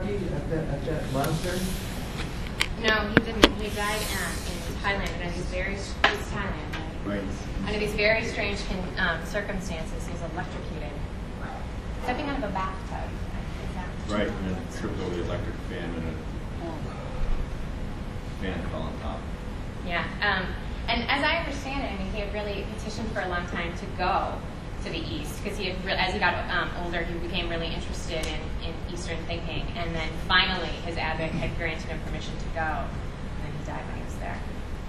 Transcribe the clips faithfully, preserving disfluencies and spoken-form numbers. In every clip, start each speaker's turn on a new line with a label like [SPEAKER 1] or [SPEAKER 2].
[SPEAKER 1] he at that, at that monastery?
[SPEAKER 2] No, he didn't. He died uh, in Thailand under these very he's Thailand.
[SPEAKER 3] Right.
[SPEAKER 2] Under these very strange con- um, circumstances, he was electrocuted, stepping out of a bathtub.
[SPEAKER 3] Right, and it tripped over the electric fan, and a fan fell on top.
[SPEAKER 2] Yeah, um, and as I understand it, I mean, he had really petitioned for a long time to go to the East, because he had, re- as he got um, older, he became really interested in, in Eastern thinking, and then finally his abbot had granted him permission to go, and then he died when he was there.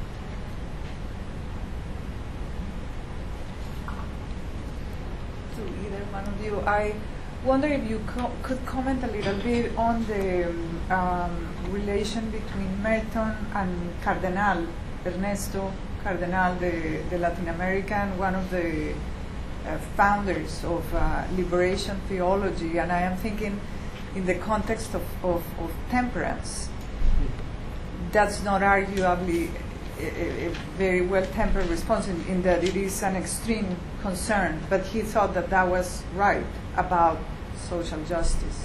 [SPEAKER 4] To either one of you, I wonder if you co- could comment a little bit on the um, relation between Merton and Cardenal, Ernesto Cardenal, the, the Latin American, one of the uh, founders of uh, liberation theology, and I am thinking in the context of, of, of temperance. That's not arguably a, a very well-tempered response in, in that it is an extreme concern, but he thought that that was right about social justice.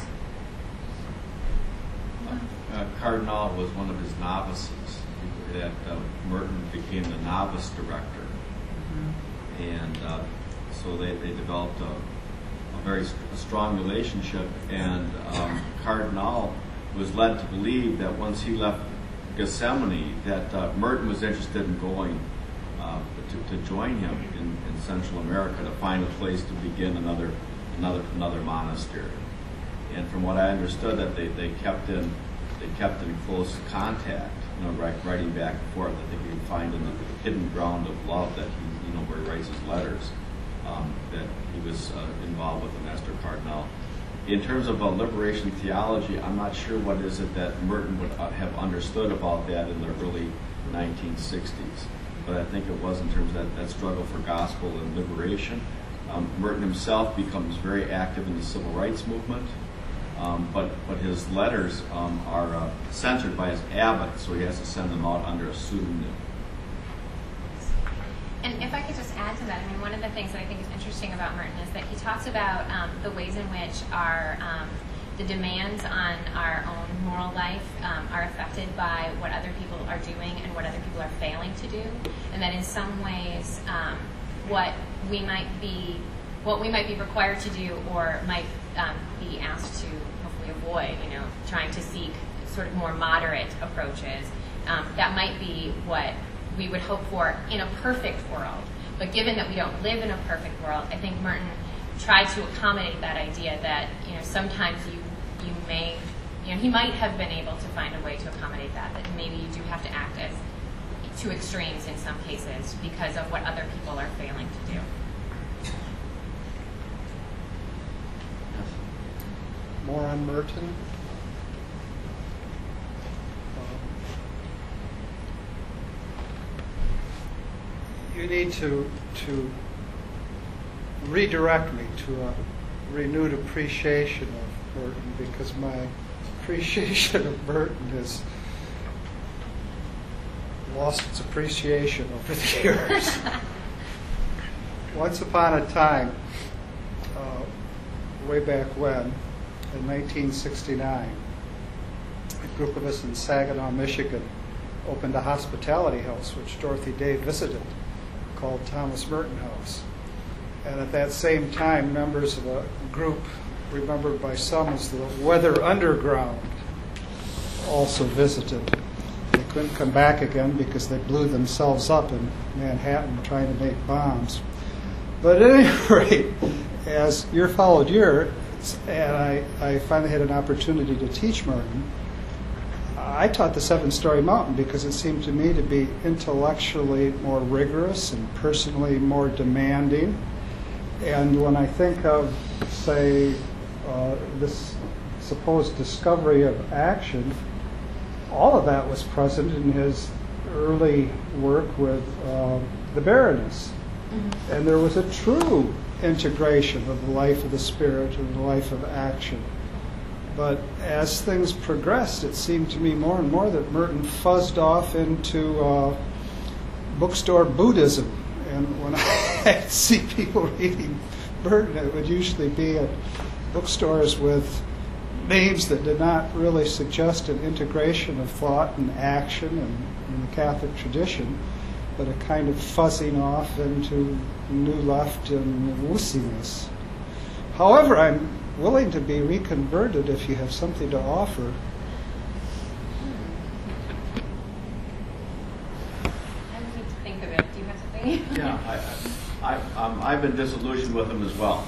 [SPEAKER 3] Uh, Cardinal was one of his novices. That uh, Merton became the novice director, mm-hmm. and uh, so they, they developed a, a very st- a strong relationship. And um, Cardinal was led to believe that once he left Gethsemane, that uh, Merton was interested in going uh, to, to join him in, in Central America to find a place to begin another another another monastery. And from what I understood, that they, they kept in they kept in close contact, you know, write, writing back and forth. I think you can find in the hidden ground of love that he, you know, where he writes his letters, um, that he was uh, involved with the Master Cardinal. In terms of uh, liberation theology, I'm not sure what is it that Merton would uh, have understood about that in the early nineteen sixties. But I think it was in terms of that, that struggle for gospel and liberation. Um, Merton himself becomes very active in the civil rights movement, um, but, but his letters um, are uh, censored by his abbot, so he has to send them out under a pseudonym.
[SPEAKER 2] And if I could just add to that, I mean, one of the things that I think is interesting about Merton is that he talks about um, the ways in which our um, the demands on our own moral life um, are affected by what other people are doing and what other people are failing to do, and that in some ways, um, what we might be, what we might be required to do, or might um, be asked to hopefully avoid, you know, trying to seek sort of more moderate approaches. Um, that might be what we would hope for in a perfect world. But given that we don't live in a perfect world, I think Merton tried to accommodate that idea that, you know, sometimes you you may, you know, he might have been able to find a way to accommodate that, that maybe you do have to act as to extremes in some cases because of what other people are failing to do.
[SPEAKER 5] More on Merton? You need to to redirect me to a renewed appreciation of Merton, because my appreciation of Merton has lost its appreciation over the years. Once upon a time, uh, way back when, in nineteen sixty-nine, a group of us in Saginaw, Michigan, opened a hospitality house which Dorothy Day visited, called Thomas Merton House. And at that same time, members of a group remembered by some as the Weather Underground also visited. They couldn't come back again because they blew themselves up in Manhattan trying to make bombs. But at any rate, as year followed year, and I, I finally had an opportunity to teach Merton, I taught the Seven-Story Mountain because it seemed to me to be intellectually more rigorous and personally more demanding. And when I think of, say, uh, this supposed discovery of action, all of that was present in his early work with uh, the Baroness. Mm-hmm. And there was a true integration of the life of the spirit and the life of action. But as things progressed, it seemed to me more and more that Merton fuzzed off into uh, bookstore Buddhism. And when I see people reading Merton, it would usually be at bookstores with names that did not really suggest an integration of thought and action and, in the Catholic tradition, but a kind of fuzzing off into New Left and wussiness. However, I'm willing to be reconverted if you have something to offer.
[SPEAKER 2] I need to think of it. Do you have something?
[SPEAKER 3] Yeah, I, I, um, I've been disillusioned with him as well.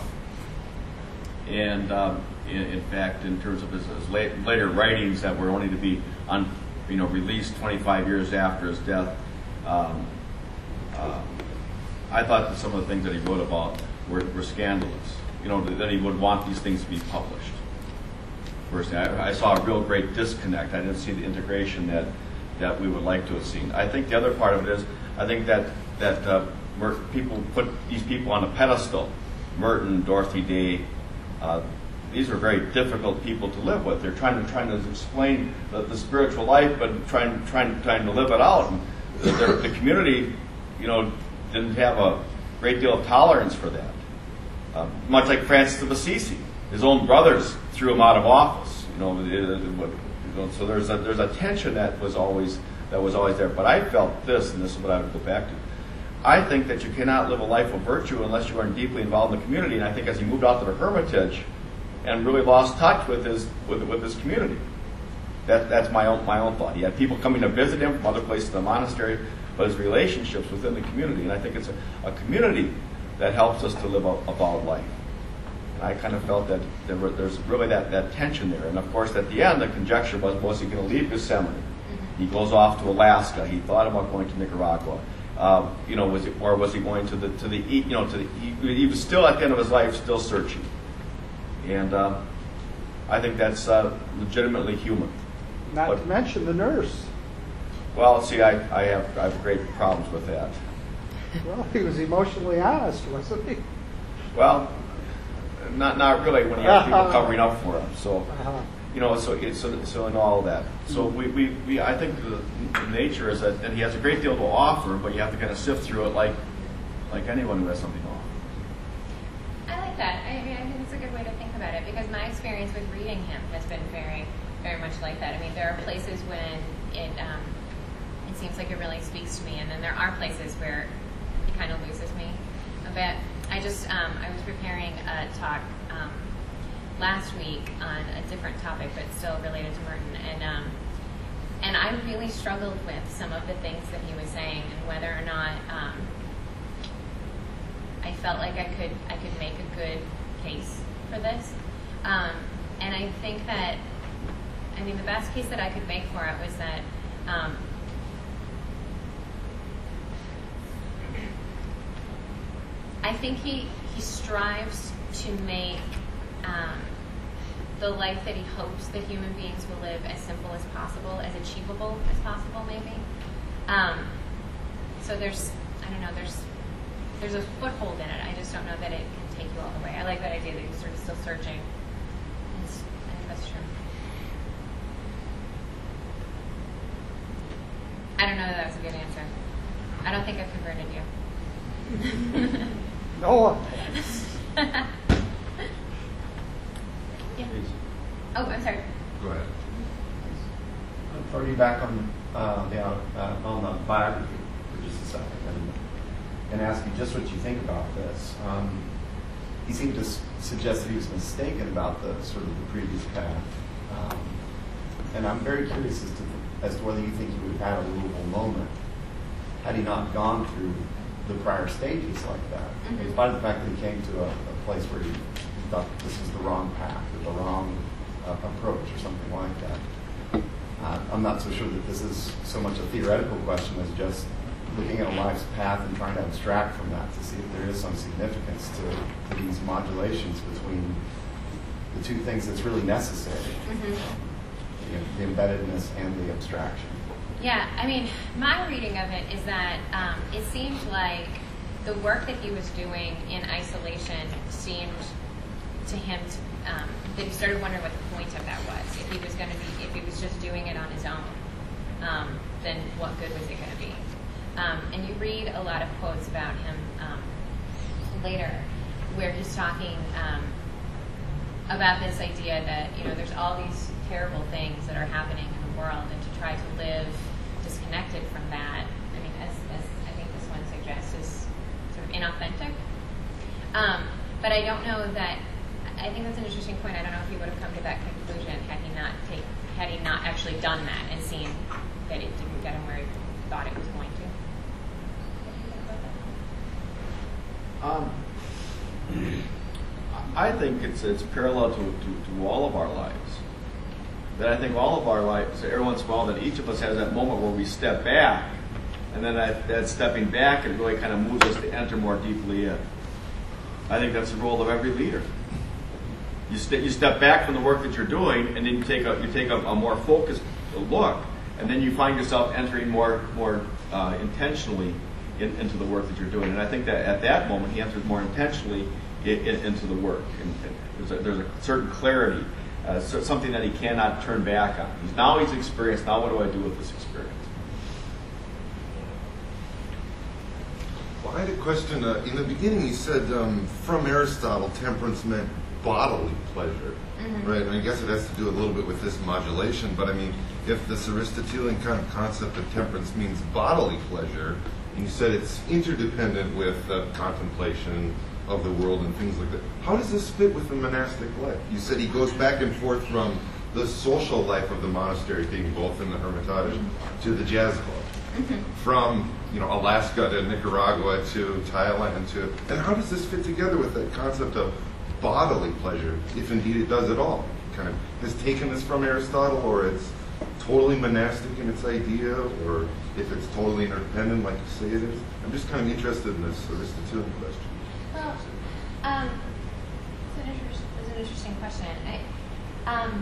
[SPEAKER 3] And um, in, in fact, in terms of his, his late, later writings that were only to be on, you know, released twenty-five years after his death, um, uh, I thought that some of the things that he wrote about were, were scandalous. You know, that he would want these things to be published. Personally, I, I saw a real great disconnect. I didn't see the integration that, that we would like to have seen. I think the other part of it is, I think that that uh, Mer- people put these people on a pedestal. Merton, Dorothy Day, uh, these are very difficult people to live with. They're trying to trying to explain the, the spiritual life, but trying trying trying to live it out. And the, the community, you know, didn't have a great deal of tolerance for that. Uh, much like Francis of Assisi, his own brothers threw him out of office. You know, it, it, it, so there's a there's a tension that was always that was always there. But I felt this, and this is what I would go back to. I think that you cannot live a life of virtue unless you are deeply involved in the community. And I think as he moved out to the Hermitage and really lost touch with his with, with his community, that that's my own my own thought. He had people coming to visit him from other places in the monastery, but his relationships within the community. And I think it's a, a community that helps us to live a, a vowed life. And I kind of felt that there were, there's really that, that tension there. And of course, at the end, the conjecture was, was he going to leave Gethsemane? Mm-hmm. He goes off to Alaska. He thought about going to Nicaragua. Uh, you know, was it, or was he going to the to the you know to the, he, he was still at the end of his life still searching, and uh, I think that's uh, legitimately human.
[SPEAKER 5] Not
[SPEAKER 3] but,
[SPEAKER 5] to mention the nurse.
[SPEAKER 3] Well, see, I, I have I have great problems with that.
[SPEAKER 5] Well, he was emotionally honest, wasn't he?
[SPEAKER 3] Well, not not really when he had people covering up for him. So.
[SPEAKER 5] Uh-huh.
[SPEAKER 3] You know, so it's so, so in all of that. So we, we, we I think the, the nature is that, that he has a great deal to offer, but you have to kind of sift through it like like anyone who has something to offer.
[SPEAKER 2] I like that. I mean, I think it's a good way to think about it because my experience with reading him has been very, very much like that. I mean, there are places when it um, it seems like it really speaks to me, and then there are places where it kind of loses me a bit. I just um, I was preparing a talk. Um, last week on a different topic but still related to Merton, and um, and I really struggled with some of the things that he was saying and whether or not um, I felt like I could I could make a good case for this, um, and I think that I mean the best case that I could make for it was that um, I think he he strives to make Um, the life that he hopes that human beings will live as simple as possible, as achievable as possible, maybe. Um, so there's, I don't know, there's there's a foothold in it. I just don't know that it can take you all the way. I like that idea that you're sort of still searching. It's, I think that's true. I don't know that that's a good answer. I don't think I've converted you.
[SPEAKER 5] No.
[SPEAKER 2] Yeah. Oh, I'm sorry.
[SPEAKER 3] Go ahead.
[SPEAKER 6] I'll throw you back on uh, the, uh, on the biography for just a second and, and ask you just what you think about this. Um, he seemed to s- suggest that he was mistaken about the sort of the previous path, um, and I'm very curious as to as to whether you think he would have had a Louisville moment had he not gone through the prior stages like that, mm-hmm. in spite of the fact that he came to a, a place where he thought this was the wrong path or the wrong uh, approach or something like that. Uh, I'm not so sure that this is so much a theoretical question as just looking at a life's path and trying to abstract from that to see if there is some significance to, to these modulations between the two things that's really necessary,
[SPEAKER 2] Mm-hmm.
[SPEAKER 6] the, the embeddedness and the abstraction.
[SPEAKER 2] Yeah, I mean, my reading of it is that um, it seemed like the work that he was doing in isolation seemed to him to, um, that he started wondering what the point of that was. If he was going to be, if he was just doing it on his own, um, then what good was it going to be? Um, and you read a lot of quotes about him um, later, where he's talking. Um, about this idea that, you know, there's all these terrible things that are happening in the world, and to try to live disconnected from that, I mean, as, as I think this one suggests, is sort of inauthentic. Um, but I don't know that, I think that's an interesting point. I don't know if he would have come to that conclusion had he not take, had he not actually done that and seen that it didn't get him where he thought it was going to.
[SPEAKER 3] Um, I think it's it's parallel to, to, to all of our lives. That I think all of our lives, every once in a while, that each of us has that moment where we step back, and then that, that stepping back, it really kind of moves us to enter more deeply in. I think that's the role of every leader. You, st- you step back from the work that you're doing, and then you take a you take a, a more focused look, and then you find yourself entering more more uh, intentionally in, into the work that you're doing. And I think that at that moment, he enters more intentionally in, in, into the work. And, and there's, a, there's a certain clarity, uh, so something that he cannot turn back on. He's now he's experienced. Now what do I do with this experience?
[SPEAKER 7] Well, I had a question. Uh, in the beginning, you said um, from Aristotle, temperance meant bodily pleasure, mm-hmm. right? And I guess it has to do a little bit with this modulation, but I mean, if this Aristotelian kind of concept of temperance means bodily pleasure, and you said it's interdependent with uh, contemplation of the world and things like that, how does this fit with the monastic life? You said he goes back and forth from the social life of the monastery, being both in the Hermitage, mm-hmm. to the jazz club, mm-hmm. from you know Alaska to Nicaragua to Thailand to, and how does this fit together with that concept of bodily pleasure, if indeed it does at all? Kind of has taken this from Aristotle, or it's totally monastic in its idea, or if it's totally interdependent, like you say it is? I'm just kind of interested in this Aristotelian question.
[SPEAKER 2] Well, um, it's an, inter- it's an interesting question. I, um,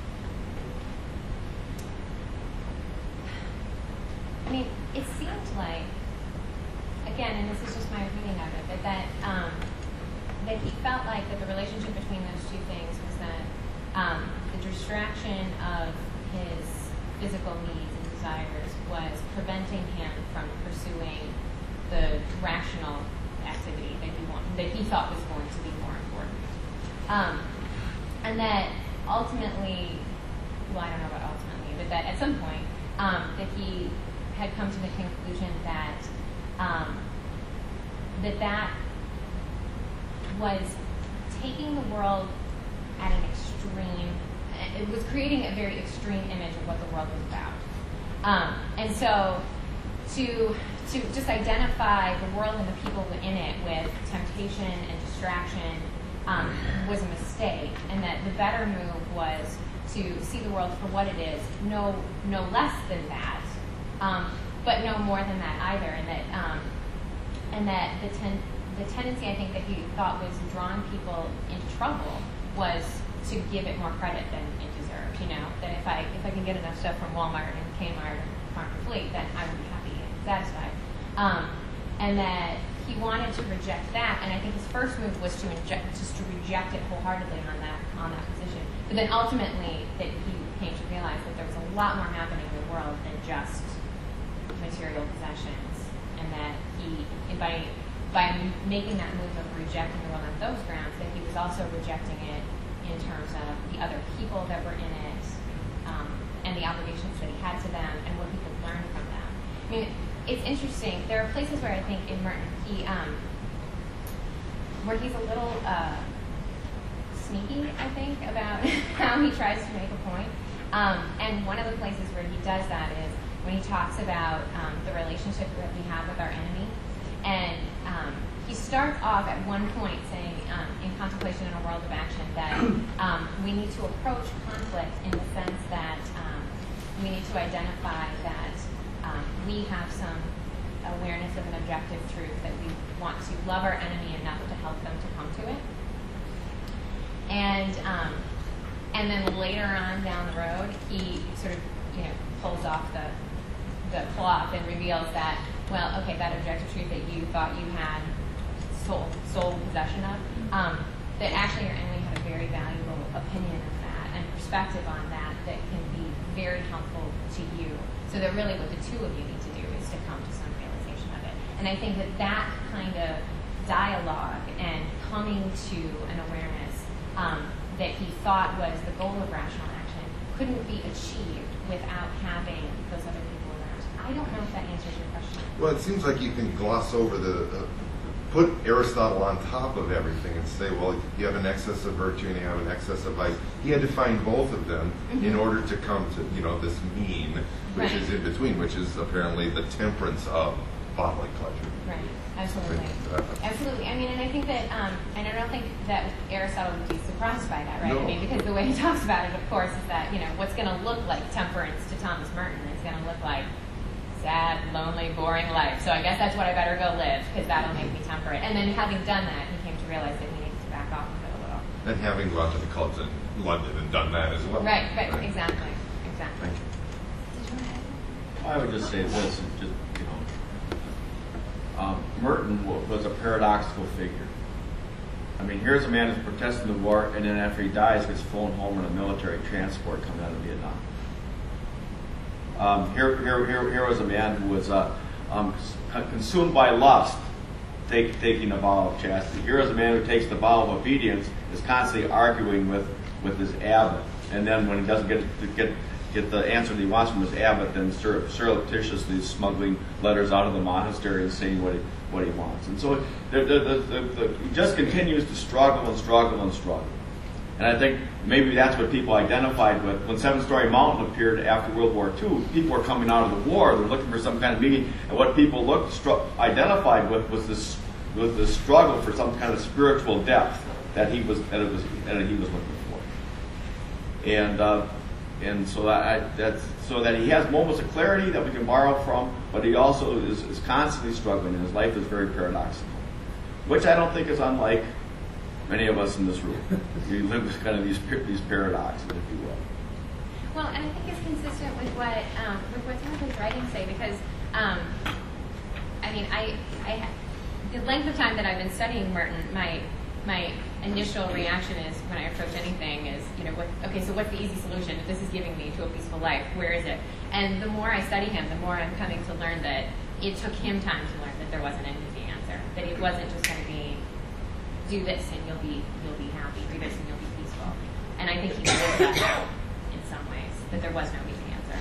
[SPEAKER 2] I mean, it seemed like, again, and this is just my reading of it, but that um, that he felt like that the relationship between those two things was that um, the distraction of his physical needs and desires was preventing him from pursuing the rational activity that he wanted, that he thought was going to be more important. Um, and that ultimately, well, I don't know about ultimately, but that at some point, um, that he had come to the conclusion that um, that that was taking the world at an extreme, it was creating a very extreme image of what the world was about. Um, and so to to just identify the world and the people in it with temptation and distraction um, was a mistake, and that the better move was to see the world for what it is, no no less than that, um, but no more than that either, and that um, and that the ten, the tendency I think that he thought was drawing people into trouble was to give it more credit than it deserved. You know, that if I if I can get enough stuff from Walmart and Kmart and Farm and Fleet, then I would be happy and satisfied. Um, and that he wanted to reject that, and I think his first move was to inject, just to reject it wholeheartedly on that on that position. But then ultimately, that he came to realize that there was a lot more happening in the world than just material possessions, and that he by by making that move of rejecting the world on those grounds, that he was also rejecting it in terms of the other people that were in it, um, and the obligations that he had to them, and what he could learn from them. I mean, it's interesting. There are places where I think in Merton, he, um, where he's a little uh, sneaky, I think, about how he tries to make a point. Um, and one of the places where he does that is when he talks about um, the relationship that we have with our enemy. And um, he starts off at one point saying, um, in Contemplation in a World of Action, that um, we need to approach conflict in the sense that um, we need to identify that um, we have some awareness of an objective truth, that we want to love our enemy enough to help them to come to it. And um, and then later on down the road, he sort of, you know, pulls off the the cloth and reveals that, well, okay, that objective truth that you thought you had sole, sole possession of, um, that actually your enemy had a very valuable opinion of that and perspective on that that can be very helpful to you. So that really what the two of you need to do is to come to some realization of it. And I think that that kind of dialogue and coming to an awareness um, that he thought was the goal of rational action couldn't be achieved without having those other people around. I don't know if that answers your question.
[SPEAKER 7] Well, it seems like you can gloss over the, uh, put Aristotle on top of everything and say, well, you have an excess of virtue and you have an excess of vice. He had to find both of them mm-hmm. in order to come to, you know, this mean, which
[SPEAKER 2] right.
[SPEAKER 7] is in between, which is apparently the temperance of bodily pleasure.
[SPEAKER 2] Right. Absolutely. Absolutely. I mean, and I think that, um, and I don't think that Aristotle would be surprised by that, right?
[SPEAKER 7] No.
[SPEAKER 2] I mean, because the way he talks about it, of course, is that, you know, what's going to look like temperance to Thomas Merton is going to look like sad, lonely, boring life. So I guess that's what I better go live, because that'll make me temperate. And then having done that, he came to realize that he needed to back off of it a little.
[SPEAKER 7] And having gone to the clubs in London and done that as well.
[SPEAKER 2] Right, right, right. exactly. Exactly.
[SPEAKER 7] Thank you.
[SPEAKER 2] Did you want to add?
[SPEAKER 3] I would just say this, and just, you know, um, Merton w- was a paradoxical figure. I mean, here's a man who's protesting the war, and then after he dies, gets flown home in a military transport coming out of Vietnam. Um, here, here, here, here was a man who was uh, um, consumed by lust, take, taking a vow of chastity. Here is a man who takes the vow of obedience, is constantly arguing with, with his abbot, and then when he doesn't get to get get the answer that he wants from his abbot, then sur- surreptitiously smuggling letters out of the monastery and saying what he what he wants. And so the, the, the, the, the, he just continues to struggle and struggle and struggle. And I think maybe that's what people identified with. When Seven Storey Mountain appeared after World War Two, people were coming out of the war, they're looking for some kind of meaning, and what people looked stru- identified with was this was this struggle for some kind of spiritual depth that he was that it was that he was looking for. And uh, and so that I, that's so that he has moments of clarity that we can borrow from, but he also is, is constantly struggling, and his life is very paradoxical, which I don't think is unlike many of us in this room. We live with kind of these these paradoxes, if you will.
[SPEAKER 2] Well, and I think it's consistent with what um, with what some of his writings say, because um, I mean, I, I the length of time that I've been studying Merton, my my initial reaction is when I approach anything is, you know, what, okay, so what's the easy solution? If this is giving me to a peaceful life, where is it? And the more I study him, the more I'm coming to learn that it took him time to learn that there wasn't an easy answer, that it wasn't just going to be do this and you'll be you'll be happy, do this and you'll be peaceful. And I think he lived that out in some ways, that there was no easy answer.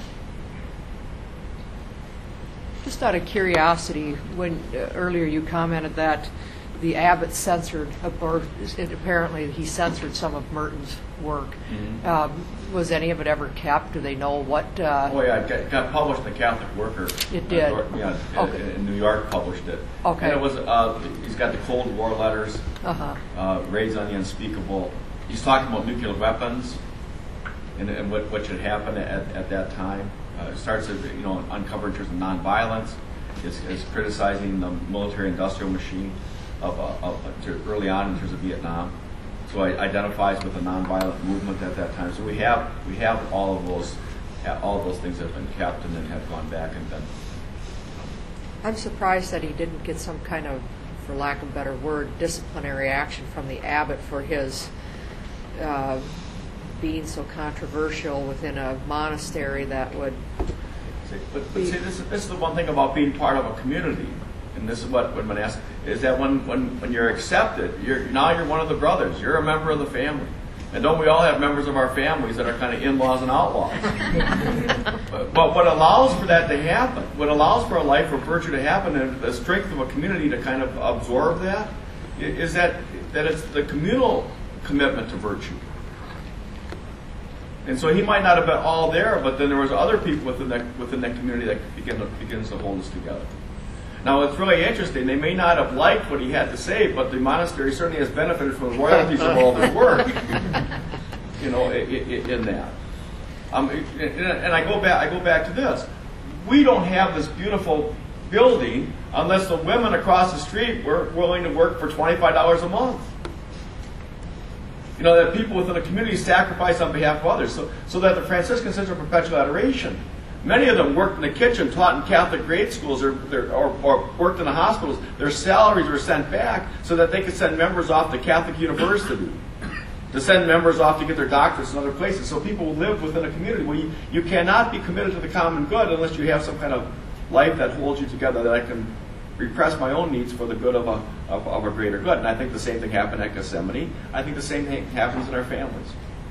[SPEAKER 8] Just out of curiosity, when uh, earlier you commented that the abbot censored, or apparently he censored some of Merton's work. Mm-hmm. Um, was any of it ever kept? Do they know what? Uh,
[SPEAKER 3] oh yeah, it got, got published in the Catholic Worker.
[SPEAKER 8] It did.
[SPEAKER 3] Uh, yeah,
[SPEAKER 8] okay.
[SPEAKER 3] in, in New York published it.
[SPEAKER 8] Okay.
[SPEAKER 3] And it was. Uh, he's got the Cold War letters.
[SPEAKER 8] Uh-huh.
[SPEAKER 3] Uh, Raids on the Unspeakable. He's talking about nuclear weapons and, and what, what should happen at, at that time. Uh, it starts to, you know, uncover in terms of nonviolence. It's, it's criticizing the military-industrial machine of, uh, of uh, early on in terms of Vietnam. So it identifies with the nonviolent movement at that time. So we have we have all of those all of those things that have been kept and then have gone back and been.
[SPEAKER 8] I'm surprised that he didn't get some kind of, for lack of a better word, disciplinary action from the abbot for his uh, being so controversial within a monastery that would.
[SPEAKER 3] But, but see, this is, this is the one thing about being part of a community, and this is what when asked is that when, when, when you're accepted, you're now you're one of the brothers. You're a member of the family, and don't we all have members of our families that are kind of in-laws and outlaws? but, but what allows for that to happen, what allows for a life of virtue to happen, and the strength of a community to kind of absorb that, is that that it's the communal commitment to virtue. And so he might not have been all there, but then there was other people within that within that community that begin to, begins to hold us together. Now, it's really interesting. They may not have liked what he had to say, but the monastery certainly has benefited from the royalties of all this work. You know, in, in that. Um, and I go back. I go back to this. We don't have this beautiful building unless the women across the street were willing to work for twenty-five dollars a month. You know, that people within the community sacrifice on behalf of others. So, so that the Franciscan Center of Perpetual Adoration, many of them worked in the kitchen, taught in Catholic grade schools, or, or, or worked in the hospitals. Their salaries were sent back so that they could send members off to Catholic University, to send members off to get their doctorates in other places. So people live within a community. Well, you, you cannot be committed to the common good unless you have some kind of life that holds you together, that I can repress my own needs for the good of a
[SPEAKER 9] of, of a greater good. And I think the same thing happened at Gethsemane. I think the same thing happens in our families.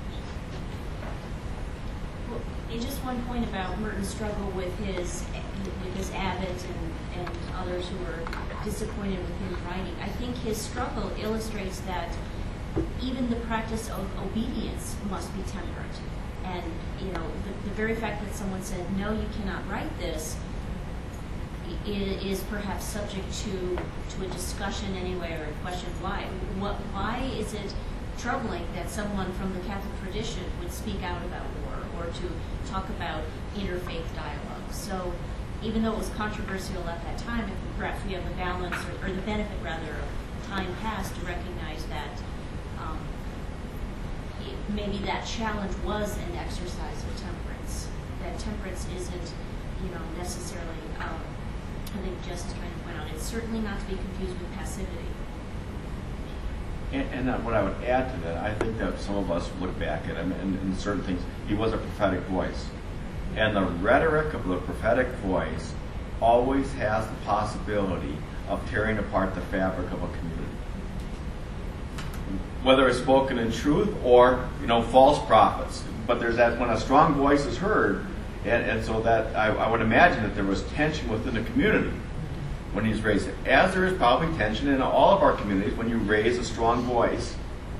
[SPEAKER 10] Well, and just one point about Merton's struggle with his with his abbots and, and others who were disappointed with him writing. I think his struggle illustrates that even the practice of obedience must be temperate. And, you know, the, the very fact that someone said, no, you cannot write this, is, is perhaps subject to to a discussion anyway, or a question why. What, why is it troubling that someone from the Catholic tradition would speak out about war or to talk about interfaith dialogue? So even though it was controversial at that time, if perhaps we have the balance, or, or the benefit rather, of time past to recognize that um, it, maybe that challenge was an exercise of temperance. That temperance isn't, you know, necessarily, um, I think Jess is trying to point out, it's certainly not to be confused with passivity.
[SPEAKER 9] And, and uh, what I would add to that, I think that some of us look back at him and, and certain things, he was a prophetic voice. And the rhetoric of the prophetic voice always has the possibility of tearing apart the fabric of a community. Whether it's spoken in truth or, you know, false prophets. But there's that, when a strong voice is heard, and, and so that, I, I would imagine that there was tension within the community when he's raised it. As there is probably tension in all of our communities when you raise a strong voice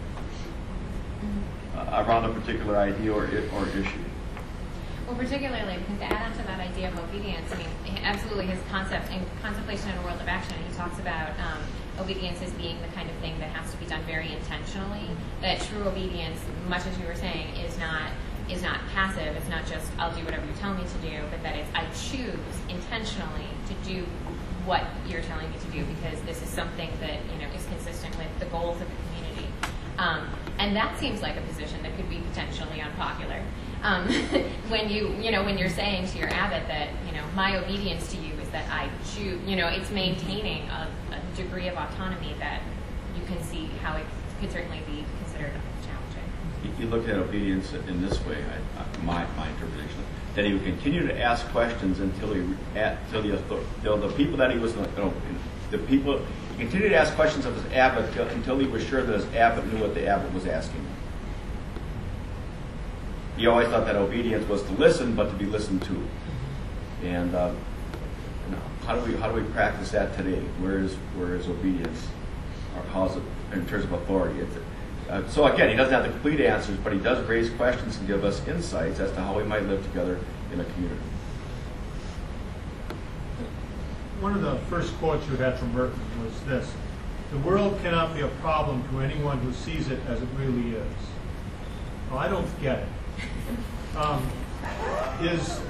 [SPEAKER 9] uh, around a particular idea or, or issue.
[SPEAKER 2] Well, particularly because to add on to that idea of obedience, I mean, absolutely his concept in Contemplation in a World of Action, he talks about um, obedience as being the kind of thing that has to be done very intentionally. That true obedience, much as you were saying, is not is not passive. It's not just I'll do whatever you tell me to do, but that it's I choose intentionally to do what you're telling me to do because this is something that you know is consistent with the goals of the community. Um, and that seems like a position that could be potentially unpopular. Um, when you, you know, when you're saying to your abbot that, you know, my obedience to you is that I choose, you know, it's maintaining a, a degree of autonomy that you can see how it could certainly be considered challenging.
[SPEAKER 9] You look at obedience in this way, I, I, my, my interpretation, that he would continue to ask questions until he, until the, until the people that he was, you know, the people, he continued to ask questions of his abbot until he was sure that his abbot knew what the abbot was asking. He always thought that obedience was to listen, but to be listened to. And uh, you know, how do we how do we practice that today? Where is where is obedience, or how is it in terms of authority? It's, uh, so again, he doesn't have the complete answers, but he does raise questions and give us insights as to how we might live together in a community.
[SPEAKER 11] One of the first quotes you had from Merton was this: "The world cannot be a problem to anyone who sees it as it really is." Well, I don't get it. Um, is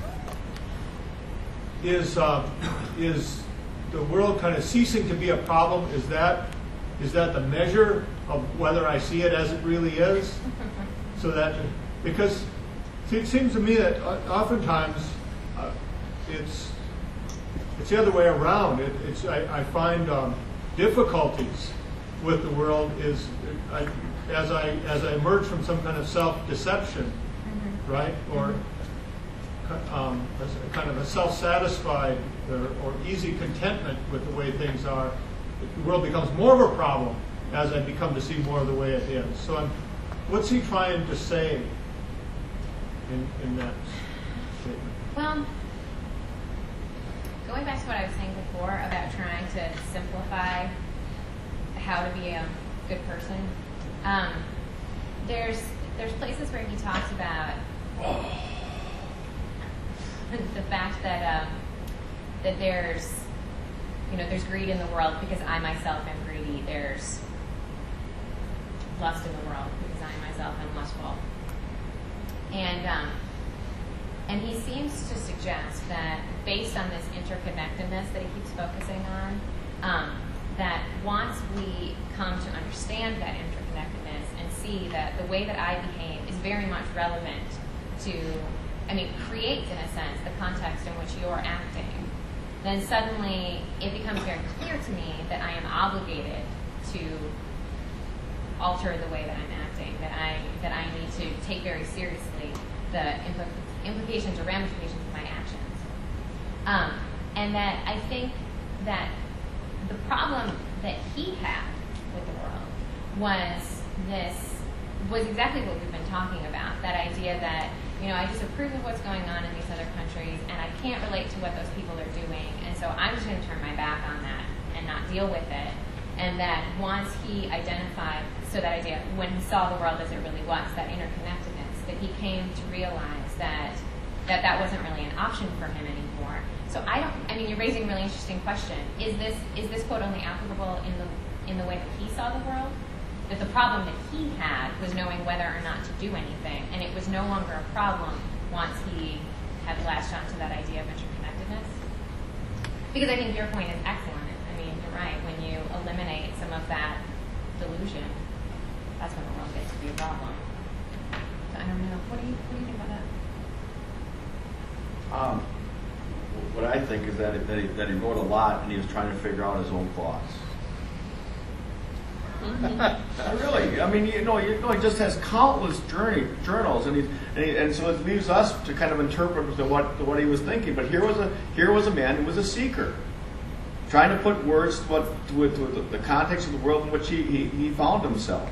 [SPEAKER 11] is uh, is the world kind of ceasing to be a problem? Is that is that the measure of whether I see it as it really is? So that because it seems to me that oftentimes uh, it's it's the other way around. It, it's I, I find um, difficulties with the world is I, as I as I emerge from some kind of self-deception. Right, or um, a kind of a self-satisfied or, or easy contentment with the way things are. The world becomes more of a problem as I become to see more of the way it is. So, I'm, what's he trying to say in, in that statement?
[SPEAKER 2] Well, going back to what I was saying before about trying to simplify how to be a good person, um, there's there's places where he talks about the fact that um, that there's you know there's greed in the world because I myself am greedy. There's lust in the world because I myself am lustful. And um, and he seems to suggest that based on this interconnectedness that he keeps focusing on, um, that once we come to understand that interconnectedness and see that the way that I behave is very much relevant to, I mean, creates, in a sense, the context in which you're acting, then suddenly it becomes very clear to me that I am obligated to alter the way that I'm acting, that I that I need to take very seriously the impl- implications or ramifications of my actions. Um, and that I think that the problem that he had with the world was this, was exactly what we've been talking about, that idea that, you know, I disapprove of what's going on in these other countries, and I can't relate to what those people are doing, and so I'm just going to turn my back on that and not deal with it. And that once he identified, so that idea, when he saw the world as it really was, that interconnectedness, that he came to realize that that, that wasn't really an option for him anymore. So I don't, I mean, you're raising a really interesting question. Is this, is this quote only applicable in the, in the way that he saw the world? That the problem that he had was knowing whether or not to do anything, and it was no longer a problem once he had latched onto that idea of interconnectedness? Because I think your point is excellent. I mean, you're right. When you eliminate some of that delusion, that's when the world gets to be a problem. So I don't know. What do you, what do you think about that?
[SPEAKER 9] Um, what I think is that, that, he, that he wrote a lot and he was trying to figure out his own thoughts. Really, I mean, you know, you know, he just has countless journey journals, and he, and, he, and so it leaves us to kind of interpret what what he was thinking. But here was a here was a man who was a seeker, trying to put words to what to, to the, the context of the world in which he he, he found himself.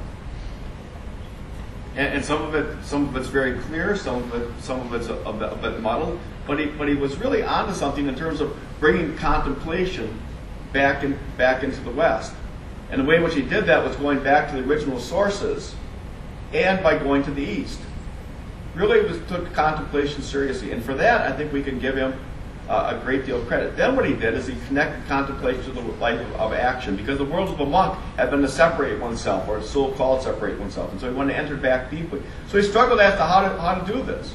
[SPEAKER 9] And, and some of it some of it's very clear, some of it some of it's a, a, bit, a bit muddled. But he but he was really onto something in terms of bringing contemplation back in back into the West. And the way in which he did that was going back to the original sources and by going to the East. Really was, took contemplation seriously. And for that, I think we can give him uh, a great deal of credit. Then what he did is he connected contemplation to the life of, of action, because the world of a monk had been to separate oneself, or so-called separate oneself. And so he wanted to enter back deeply. So he struggled as to how to, how to do this.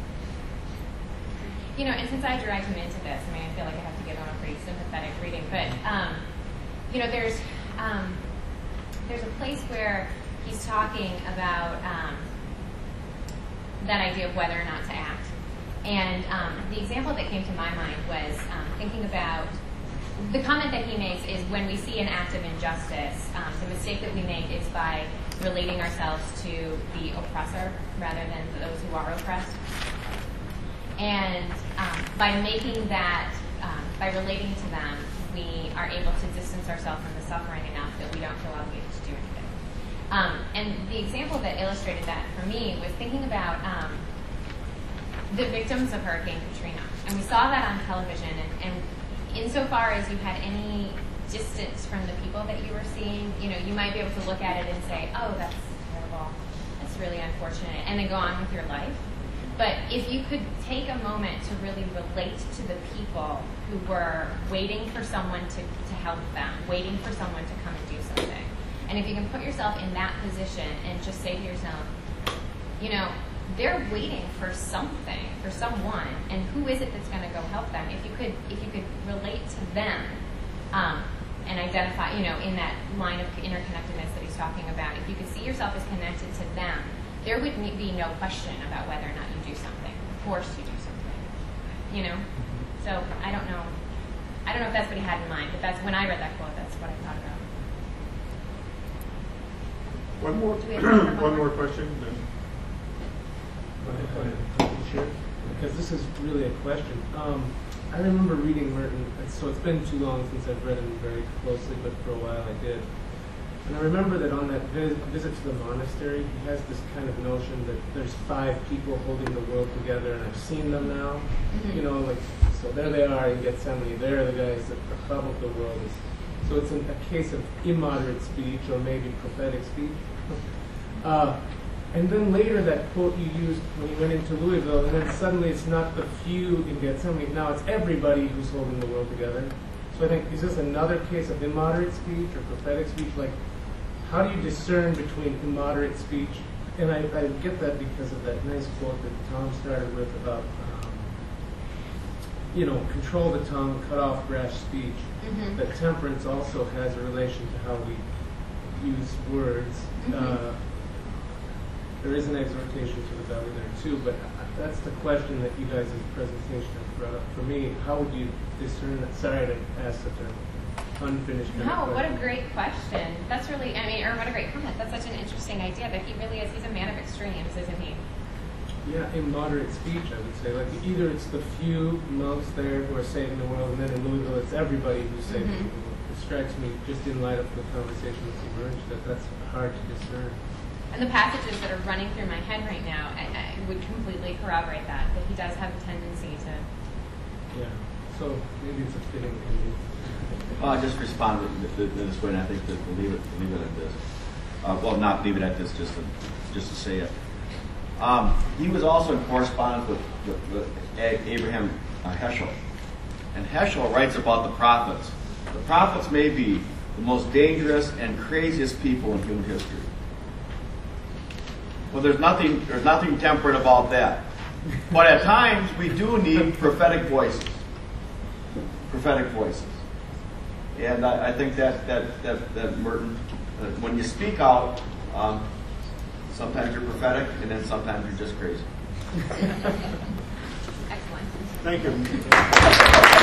[SPEAKER 2] You know, and since I dragged him into this, I mean, I feel like I have to give him a pretty sympathetic reading. But, um, you know, there's... Um, there's a place where he's talking about um, that idea of whether or not to act. And um, the example that came to my mind was um, thinking about the comment that he makes is when we see an act of injustice, um, the mistake that we make is by relating ourselves to the oppressor rather than those who are oppressed. And um, by making that, um, by relating to them, we are able to distance ourselves from the suffering enough that we don't feel obligated to do anything. Um, and the example that illustrated that for me was thinking about um, the victims of Hurricane Katrina. And we saw that on television, and, and insofar as you had any distance from the people that you were seeing, you know, you might be able to look at it and say, oh, that's terrible, that's really unfortunate, and then go on with your life. But if you could take a moment to really relate to the people who were waiting for someone to, to help them, waiting for someone to come and do something, and if you can put yourself in that position and just say to yourself, you know, they're waiting for something, for someone, and who is it that's going to go help them? If you could, if you could relate to them um, and identify, you know, in that line of interconnectedness that he's talking about, if you could see yourself as connected to them, there would be no question about whether or not you do something. Of course you do something, you know? So I don't know. I don't know if that's what he had in mind, but that's when I read that quote, that's what I thought about.
[SPEAKER 11] One more,
[SPEAKER 2] Do we have time for
[SPEAKER 11] one more question. Then.
[SPEAKER 1] Go ahead, go ahead. Sure. Because this is really a question. Um, I remember reading Merton, so it's been too long since I've read him very closely, but for a while I did. And I remember that on that vis- visit to the monastery, he has this kind of notion that there's five people holding the world together, and I've seen them now. Mm-hmm. You know, like, so there they are in Gethsemane. They're the guys that above the world is. So it's an, a case of immoderate speech, or maybe prophetic speech. uh, and then later, that quote you used when you went into Louisville, and then suddenly it's not the few in Gethsemane. Now it's everybody who's holding the world together. So I think, is this another case of immoderate speech or prophetic speech? Like, how do you discern between immoderate speech? And I, I get that because of that nice quote that Tom started with about, um, you know, control the tongue, cut off brash speech. Mm-hmm. That temperance also has a relation to how we use words. Mm-hmm. Uh, there is an exhortation to the belly there too, but that's the question that you guys in the presentation have brought up. For me, how would you discern that? Sorry to ask such an unfinished kind
[SPEAKER 2] No,
[SPEAKER 1] of
[SPEAKER 2] what a great question. That's really, I mean, or what a great comment. That's such an interesting idea that he really is. He's a man of extremes, isn't he?
[SPEAKER 1] Yeah, immoderate speech, I would say. Like, either it's the few monks there who are saving the world, and then in Louisville it's everybody who's saving
[SPEAKER 2] Mm-hmm.
[SPEAKER 1] the world. strikes me, just in light of the conversation that's emerged, that that's hard to discern.
[SPEAKER 2] And the passages that are running through my head right now, I, I would completely corroborate that, that he does have a tendency to...
[SPEAKER 1] Yeah, so maybe it's a fitting ending.
[SPEAKER 3] Well, I just responded to, to this way, and I think that we'll leave it, leave it at this. Uh, well, not leave it at this, just to, just to say it. Um, he was also in correspondence with, with, with A- Abraham uh, Heschel. And Heschel writes about the prophets. The prophets may be the most dangerous and craziest people in human history. Well, there's nothing, there's nothing temperate about that. But at times, we do need prophetic voices. Prophetic voices. And I, I think that, that, that, that Merton, uh, when you speak out, um, sometimes you're prophetic, and then sometimes you're just crazy.
[SPEAKER 2] Excellent.
[SPEAKER 11] Thank you.